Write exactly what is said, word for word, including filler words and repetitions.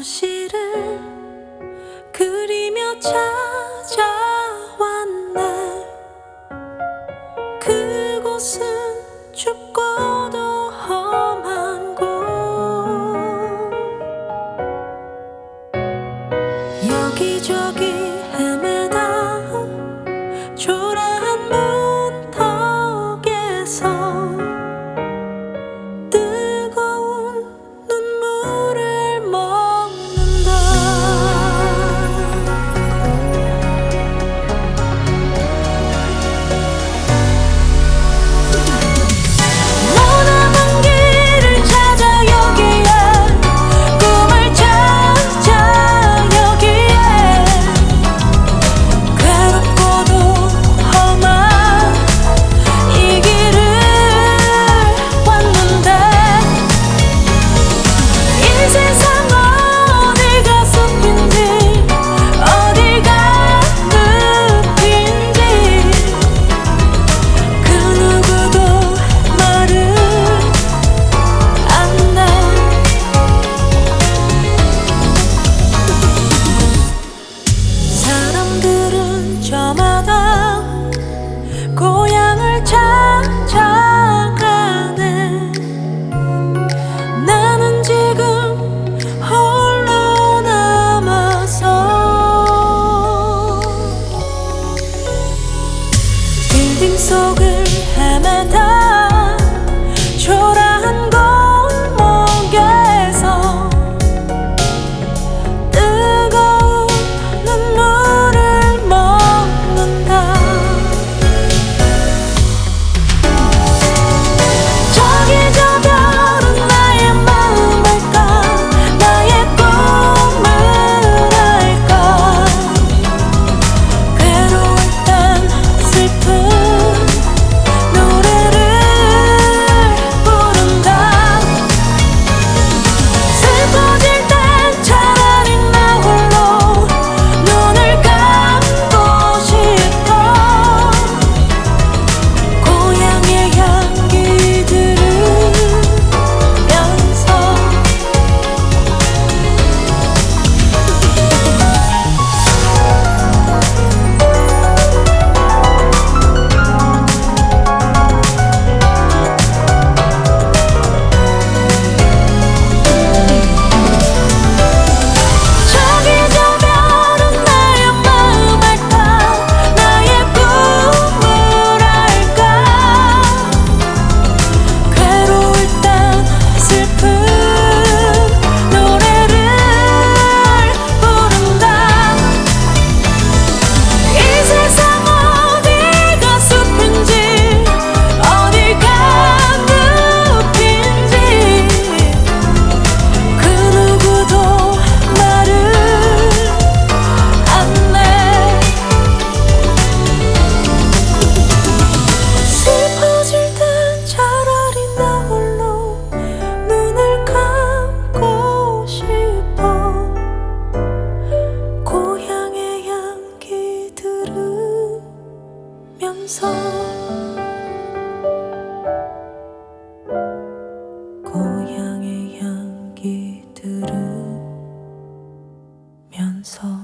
도시를 그리며 찾아왔네. 그곳은 춥고도 험한 곳. 여기저기 헤매다 초라한 문턱에서 뜨거운 눈물을 먹는다. 머나먼 길을 찾아 여기에, 꿈을 찾아 여기에, 괴롭고도 험한 이 길을 왔는데, 이 세상 어디가 숲인지 어디가 늪인지 그 누구도 말을 안 해. 사람들은 저마다 고향을 찾아가네. 나는 지금 홀로 남아서 빌딩 속을 헤매다 초라한 골목에서 뜨거운 눈물을 먹는다. 저기 저 별은 나의 마음일까, 나의 꿈을 알까. 괴로울 땐 슬픈 노래를 부른다. 슬퍼질 땐 차라리 나 홀로 눈을 감고 싶어. 고향의 향기 들으면서 저기 저 별은 나의 마음일까, 나의 꿈을 알까. 괴로울 땐 슬픈 노래를 부른다. 이 세상 어디가 숲인지 어디가 늪인지 그 누구도 말을 안 해. 슬퍼질 땐 차라리 나 홀로 눈을 감고 싶어. 고향의 향기 들으면서, 고향의 향기 들으면서